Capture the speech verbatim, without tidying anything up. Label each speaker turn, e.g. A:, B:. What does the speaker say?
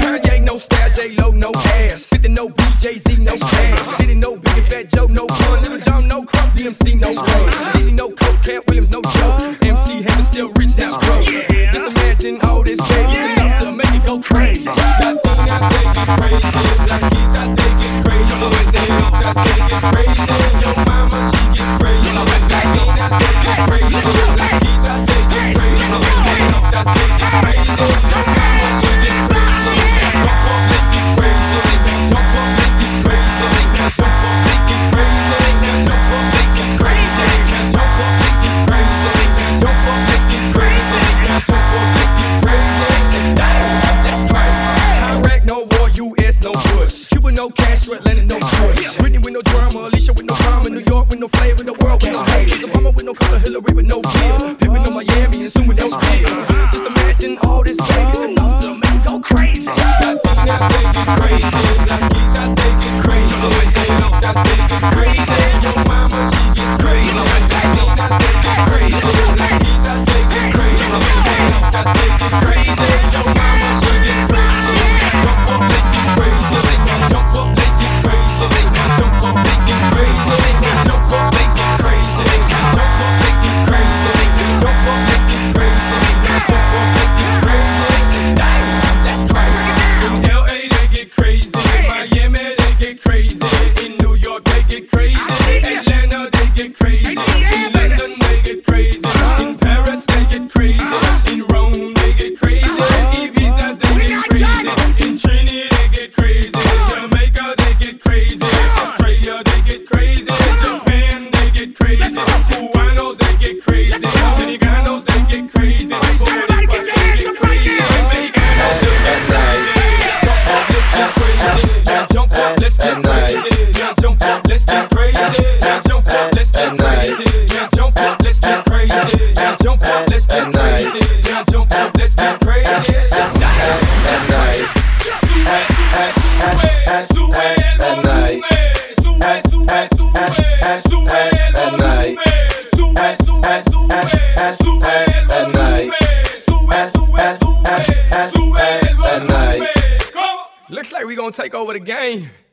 A: Kanye, no style, J-Lo, no ass. fifty, no B, Jay-Z, no cash. Diddy, no Biggie, Fat Joe, no fun. Little John, no crumb, D M C, no scrubs. Jeezy, no coke, Cat Williams, no joke. M C Hammer still rich, that's scrubs. Just imagine all this baby enough to make it go crazy. That thing that they get crazy. Like he's that they get crazy. When they eat that they get crazy. Your mama, she gets crazy. That thing that they get crazy. Like he's that they get crazy. When they eat that they get crazy. Your mama, she gets crazy. Jump up, let's get crazy. Jump up, let's get crazy. Jump up, let's get crazy. Jump up, let's get crazy. Jump up, let's get crazy. Jump up, let's get crazy. Jump up, let's get crazy. Damn, that's crazy. Iraq, no war, U S, no Bush. Cuba, no Castro, Atlanta, no Bush. Whitney with no drama, Alicia with no drama. New York with no flavor, the world with no haters. Obama with no color, Hillary with no bill. Pippin on Miami and soon with no skills. Just imagine all this babies enough to make it go crazy. That thing that they get crazy. That geek that they get crazy. When they eat that they get crazy. Your mama, she gets crazy. That thing that they get crazy. That geek that they get crazy. When they eat that they get crazy. Your mama, she gets crazy. Jump up, let's get crazy. Jump up, let's get crazy. Jump up, let's get crazy. Jump up, let's get crazy. Jump up, let's get crazy. Jump up, let's get crazy. Jump up, let's get crazy. Damn, that's crazy. In L A they get crazy. In Miami they get crazy. In New York they get crazy. Atlanta they get crazy. In London they get crazy. In Paris they get crazy. In Rome they get crazy. Ibiza they get crazy. In Trinidad they get crazy. Jamaica they get crazy. Australia they get crazy. Japan they get crazy. Cubanos they get crazy. Dominicanos they get crazy. Everybody get your hands up right now. Jump up, let's get crazy. Jump up, let's get crazy. Jump up, let's get crazy. Jump up, let's get crazy. Jump up, let's get crazy. Jump up, let's get crazy. That's nice. Sube, sube, sube, sube el volumen. Sube, sube, sube, sube el volumen. Sube, sube, sube, sube el volumen. Sube, sube, sube, sube el volumen. Looks like we gonna take over the game.